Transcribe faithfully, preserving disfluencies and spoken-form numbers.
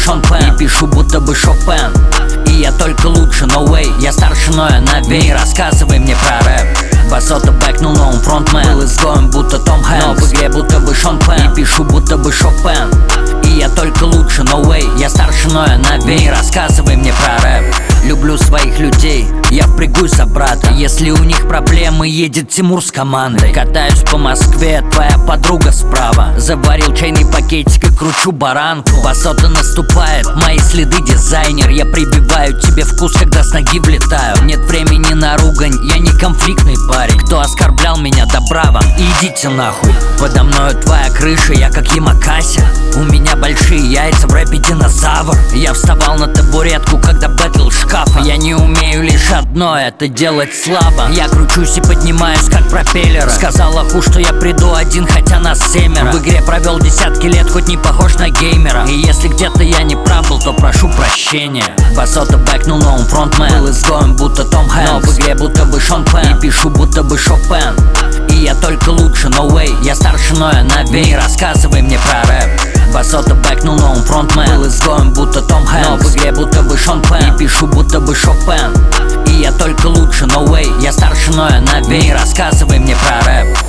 Шон Пен. И пишу будто бы Шопен. И я только лучше, no way. Я старше, но я новей. Не рассказывай мне про рэп. Басота бэкнул, но он фронтмен. Был изгоем, будто Том Хэнкс, но в игре будто бы Шон Пен. И пишу будто бы Шопен. И я только лучше, no way. Я старше, но я новей. Не рассказывай мне про рэп. Люблю своих людей, я впрягусь за брата. Если у них проблемы, едет Тимур с командой. Катаюсь по Москве, твоя подруга справа. Заварил чайный пакетик и кручу баранку. Басота наступает, мои следы дизайнер. Я прибиваю тебе вкус, когда с ноги влетаю. Нет времени на ругань, я не конфликтный парень. Кто оскорблял меня, да браво, идите нахуй. Подо мною твоя крыша, я как Ямакаси. У меня большие яйца, в рэпе динозавр. Я вставал на табуретку, когда бэтлил шкафа. Я не умею лишь одно, это делать слабо. Я кручусь и поднимаюсь, как пропеллер. Сказала ху, что я приду один, хотя нас семеро. В игре провел десятки лет, хоть не похож на геймера. И если где-то я не прав был, то прошу прощения. Басота бэкнул, но он фронтмен. Был изгоем, будто Том Хэнкс, но в игре будто бы Шон Пен. И пишу будто бы Шопен. И я только лучше, no way. Я старше, но я новей. Не рассказывай мне про рэп. Басота бэкнул, но он фронтмен. Был изгоем, будто Том Хэнкс, но в игре будто бы Шон Пен. И пишу будто бы Шопен. И я только лучше, no way. Я старше, но я новей. Не рассказывай мне про рэп.